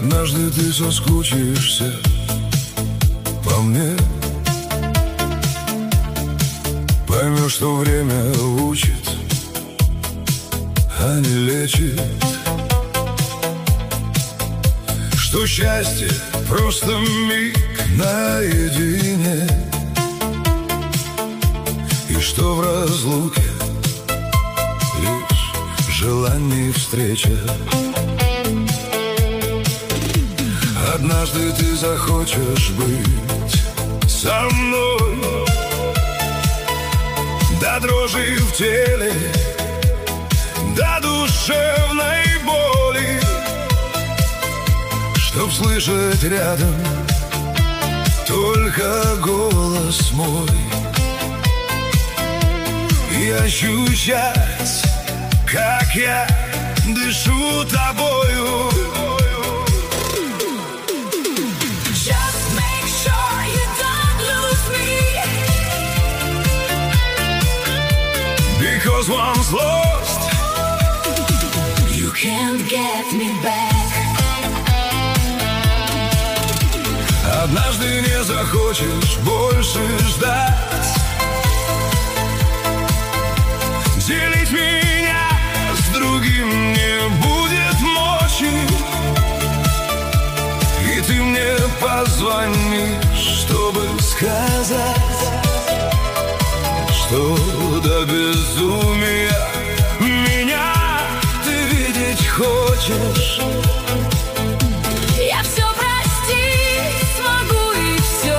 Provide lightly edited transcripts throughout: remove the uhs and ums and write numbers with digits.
Однажды ты соскучишься по мне, поймешь, что время учит, а не лечит, что счастье просто миг наедине, и что в разлуке лишь желание и встреча. Однажды ты захочешь быть со мной до дрожи в теле, до душевной боли, чтоб слышать рядом только голос мой и ощущать, как я дышу тобою. Because once lost, you can't get me back. Однажды не захочешь больше ждать, делить меня с другим не будет мочи, и ты мне позвонишь, чтобы сказать, что до безумия меня ты видеть хочешь. Я все простить смогу и все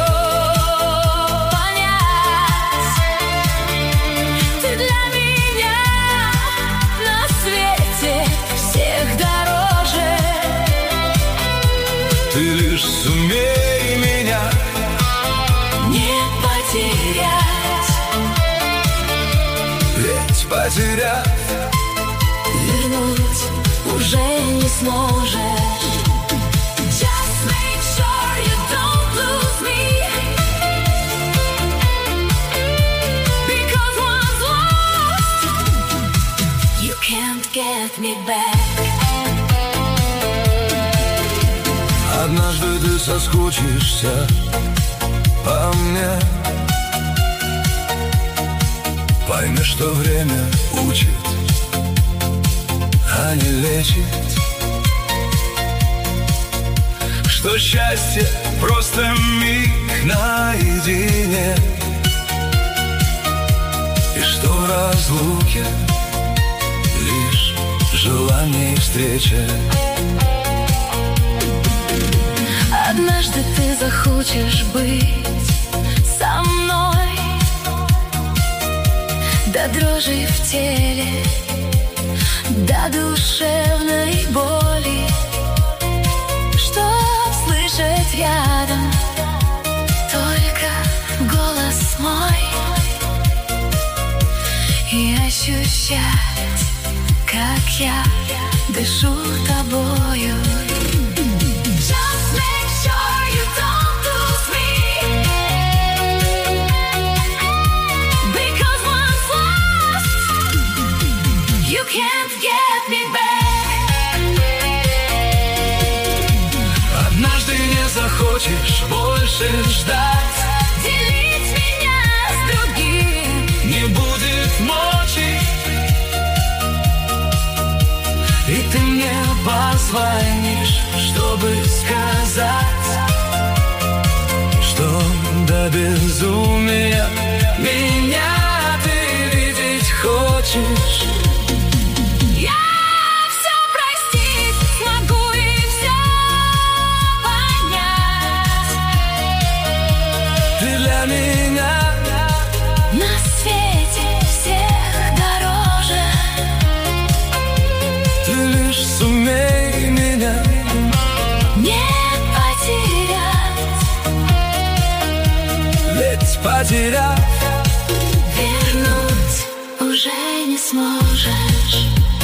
понять. Ты для меня на свете всех дороже. Ты лишь сумей меня не потерять. Ведь потеряв, вернуть уже не сможешь. Just make sure you don't lose me, because once lost, you can't get me back. однажды ты соскучишься по мне, поймешь, что время учит, а не лечит, что счастье просто миг наедине, и что в разлуке лишь желание и встреча. Однажды ты захочешь быть со мной до дрожи в теле, до душевной боли, чтоб слышать рядом только голос мой и ощущать, как я дышу тобою. Однажды не захочешь больше ждать, делить меня с другим не будет мочи, и ты мне позвонишь, чтобы сказать, что до безумия меня ты видеть хочешь. Меня на свете всех дороже. Ты лишь сумей меня не потерять. Ведь потеряв, вернуть уже не сможешь.